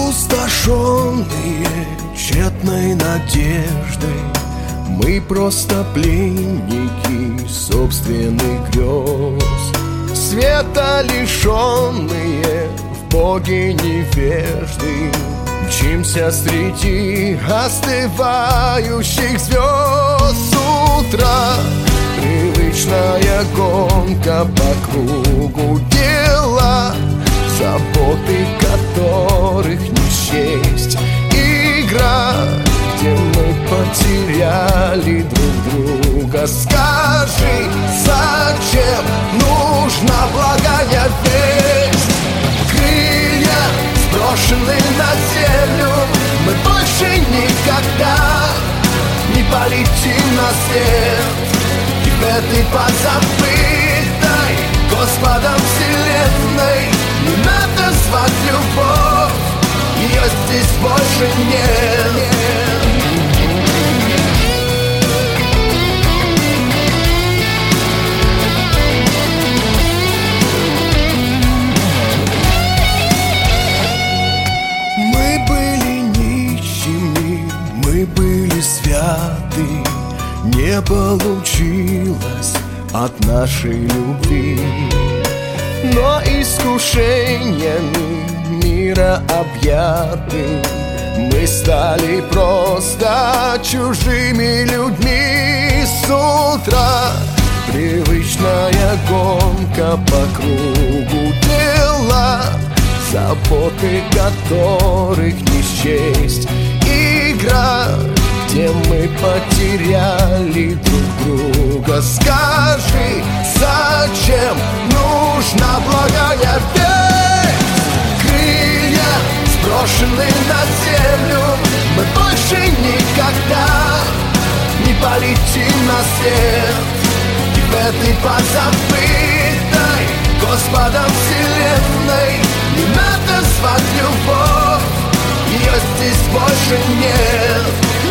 Опустошенные тщетной надеждой, мы просто пленники собственных грез. Света лишенные, в Боге невежды, мчимся среди остывающих звезд. С утра привычная гонка по кругу дела, заботы которых не счесть. Игра, где мы потеряли друг друга. Скажи, зачем нужна благая весть? Крылья сброшены на землю, мы больше никогда не полетим на свет. И в этой позабытой Господом вселенной не надо звать любовь, ее здесь больше нет. Мы были нищими, мы были святы, не получилось от нашей любви. Но искушениями мира объяты, мы стали просто чужими людьми. С утра привычная гонка по кругу дела, заботы которых не счесть. Игра, где мы потеряли друг друга. Скажи, зачем нужна благая весть? Крылья сброшены на землю, мы больше никогда не полетим на свет. И в этой позабытой Господом вселенной не надо звать любовь, ее здесь больше нет.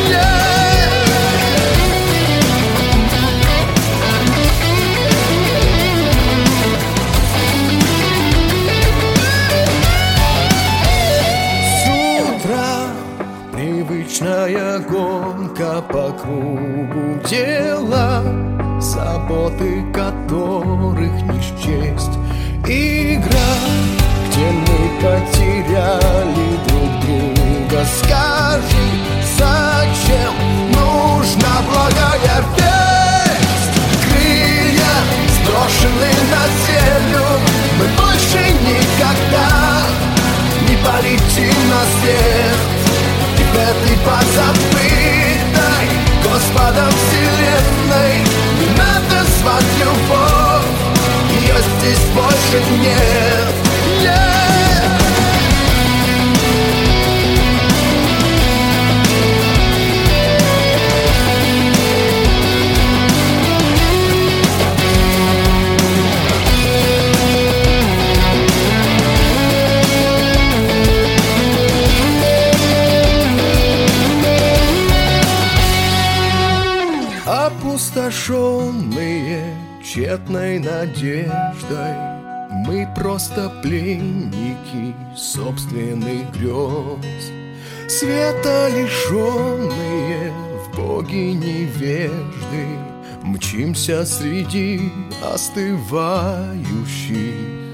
С утра привычная гонка по кругу дела, заботы которых не счесть. Игра, где мы потеряли друг друга. Скажи, зачем нужна благая весть? Крылья сброшены на землю, мы больше никогда не полетим на свет. И в этой позабытой Господом вселенной не надо звать любовь, ее здесь больше нет. Опустошенные тщетной надеждой, мы просто пленники собственных грез. Света лишенные, в Боге невежды, мчимся среди остывающих